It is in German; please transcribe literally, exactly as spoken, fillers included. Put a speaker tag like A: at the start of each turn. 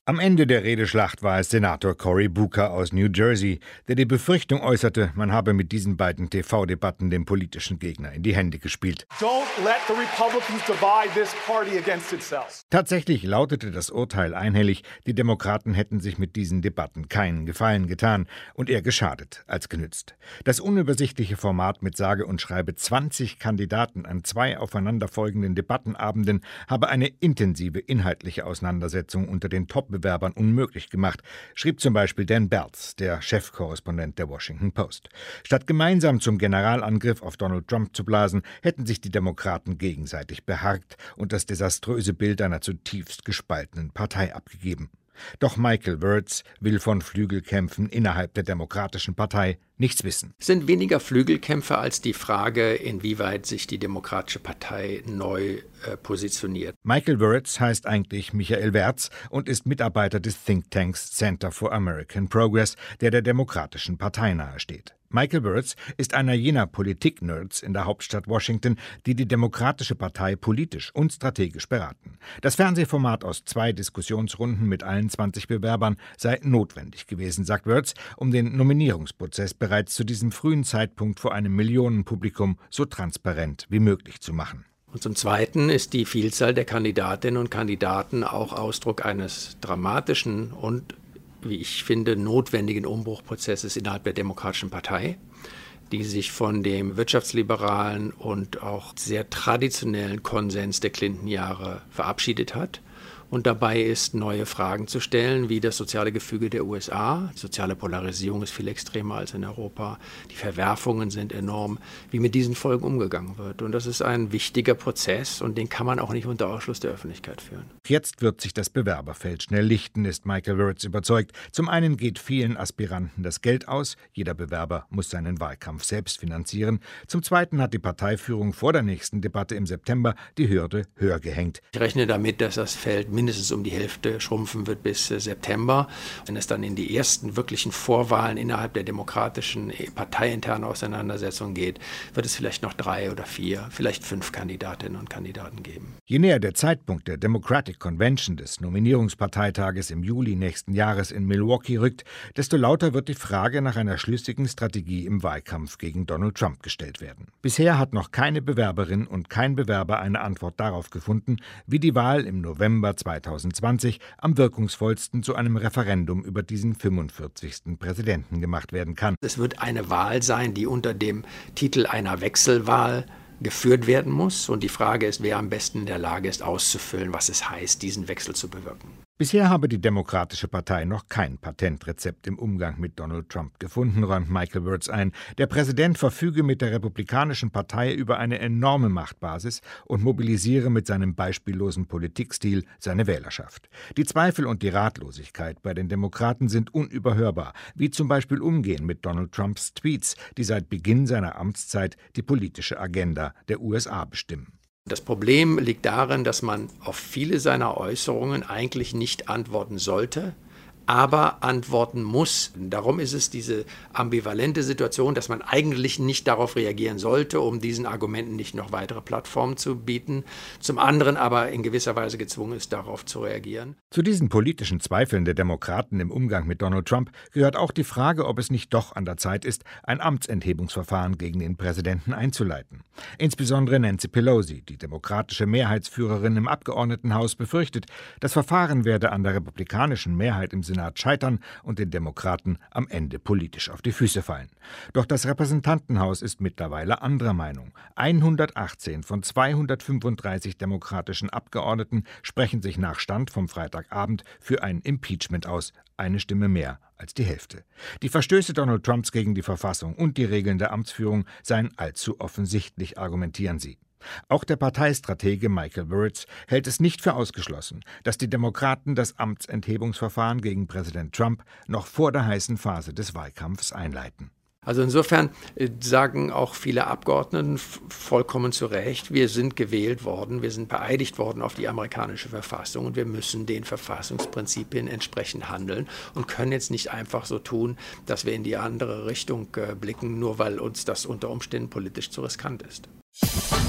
A: Am Ende der Redeschlacht war es Senator Cory Booker aus New Jersey, der die Befürchtung äußerte, man habe mit diesen beiden T V-Debatten dem politischen Gegner in die Hände gespielt.
B: Don't let the Republicans divide this party against itself.
A: Tatsächlich lautete das Urteil einhellig, die Demokraten hätten sich mit diesen Debatten keinen Gefallen getan und eher geschadet als genützt. Das unübersichtliche Format mit sage und schreibe zwanzig Kandidaten an zwei aufeinanderfolgenden Debattenabenden habe eine intensive inhaltliche Auseinandersetzung unter den Top Bewerbern unmöglich gemacht, schrieb zum Beispiel Dan Belz, der Chefkorrespondent der Washington Post. Statt gemeinsam zum Generalangriff auf Donald Trump zu blasen, hätten sich die Demokraten gegenseitig beharkt und das desaströse Bild einer zutiefst gespaltenen Partei abgegeben. Doch Michael Wirtz will von Flügelkämpfen innerhalb der Demokratischen Partei nichts wissen.
C: Es sind weniger Flügelkämpfe als die Frage, inwieweit sich die Demokratische Partei neu äh, positioniert.
A: Michael Wirtz heißt eigentlich Michael Wertz und ist Mitarbeiter des Thinktanks Center for American Progress, der der Demokratischen Partei nahesteht. Michael Wirtz ist einer jener Politik-Nerds in der Hauptstadt Washington, die die Demokratische Partei politisch und strategisch beraten. Das Fernsehformat aus zwei Diskussionsrunden mit allen zwanzig Bewerbern sei notwendig gewesen, sagt Wirtz, um den Nominierungsprozess bereits zu diesem frühen Zeitpunkt vor einem Millionenpublikum so transparent wie möglich zu machen.
C: Und zum Zweiten ist die Vielzahl der Kandidatinnen und Kandidaten auch Ausdruck eines dramatischen und, wie ich finde, notwendigen Umbruchprozesses innerhalb der Demokratischen Partei, die sich von dem wirtschaftsliberalen und auch sehr traditionellen Konsens der Clinton-Jahre verabschiedet hat und dabei ist, neue Fragen zu stellen, wie das soziale Gefüge der U S A. Die soziale Polarisierung ist viel extremer als in Europa. Die Verwerfungen sind enorm, wie mit diesen Folgen umgegangen wird. Und das ist ein wichtiger Prozess und den kann man auch nicht unter Ausschluss der Öffentlichkeit führen.
A: Jetzt wird sich das Bewerberfeld schnell lichten, ist Michael Wirtz überzeugt. Zum einen geht vielen Aspiranten das Geld aus. Jeder Bewerber muss seinen Wahlkampf selbst finanzieren. Zum Zweiten hat die Parteiführung vor der nächsten Debatte im September die Hürde höher gehängt.
C: Ich rechne damit, dass das Feld mindestens um die Hälfte schrumpfen wird bis September. Wenn es dann in die ersten wirklichen Vorwahlen innerhalb der demokratischen parteiinternen Auseinandersetzung geht, wird es vielleicht noch drei oder vier, vielleicht fünf Kandidatinnen und Kandidaten geben.
A: Je näher der Zeitpunkt der Democratic Convention des Nominierungsparteitages im Juli nächsten Jahres in Milwaukee rückt, desto lauter wird die Frage nach einer schlüssigen Strategie im Wahlkampf gegen Donald Trump gestellt werden. Bisher hat noch keine Bewerberin und kein Bewerber eine Antwort darauf gefunden, wie die Wahl im November zweitausendzwanzig am wirkungsvollsten zu einem Referendum über diesen fünfundvierzigsten Präsidenten gemacht werden kann.
C: Es wird eine Wahl sein, die unter dem Titel einer Wechselwahl geführt werden muss. Und die Frage ist, wer am besten in der Lage ist, auszufüllen, was es heißt, diesen Wechsel zu bewirken.
A: Bisher habe die Demokratische Partei noch kein Patentrezept im Umgang mit Donald Trump gefunden, räumt Michael Wirtz ein. Der Präsident verfüge mit der Republikanischen Partei über eine enorme Machtbasis und mobilisiere mit seinem beispiellosen Politikstil seine Wählerschaft. Die Zweifel und die Ratlosigkeit bei den Demokraten sind unüberhörbar, wie zum Beispiel Umgehen mit Donald Trumps Tweets, die seit Beginn seiner Amtszeit die politische Agenda der U S A bestimmen.
C: Das Problem liegt darin, dass man auf viele seiner Äußerungen eigentlich nicht antworten sollte, aber antworten muss. Darum ist es diese ambivalente Situation, dass man eigentlich nicht darauf reagieren sollte, um diesen Argumenten nicht noch weitere Plattformen zu bieten, zum anderen aber in gewisser Weise gezwungen ist, darauf zu reagieren.
A: Zu diesen politischen Zweifeln der Demokraten im Umgang mit Donald Trump gehört auch die Frage, ob es nicht doch an der Zeit ist, ein Amtsenthebungsverfahren gegen den Präsidenten einzuleiten. Insbesondere Nancy Pelosi, die demokratische Mehrheitsführerin im Abgeordnetenhaus, befürchtet, das Verfahren werde an der republikanischen Mehrheit im Senat scheitern und den Demokraten am Ende politisch auf die Füße fallen. Doch das Repräsentantenhaus ist mittlerweile anderer Meinung. hundertachtzehn von zweihundertfünfunddreißig demokratischen Abgeordneten sprechen sich nach Stand vom Freitagabend für ein Impeachment aus, eine Stimme mehr als die Hälfte. Die Verstöße Donald Trumps gegen die Verfassung und die Regeln der Amtsführung seien allzu offensichtlich, argumentieren sie. Auch der Parteistratege Michael Wirtz hält es nicht für ausgeschlossen, dass die Demokraten das Amtsenthebungsverfahren gegen Präsident Trump noch vor der heißen Phase des Wahlkampfs einleiten.
C: Also insofern sagen auch viele Abgeordneten vollkommen zu Recht, wir sind gewählt worden, wir sind beeidigt worden auf die amerikanische Verfassung und wir müssen den Verfassungsprinzipien entsprechend handeln und können jetzt nicht einfach so tun, dass wir in die andere Richtung blicken, nur weil uns das unter Umständen politisch zu riskant ist.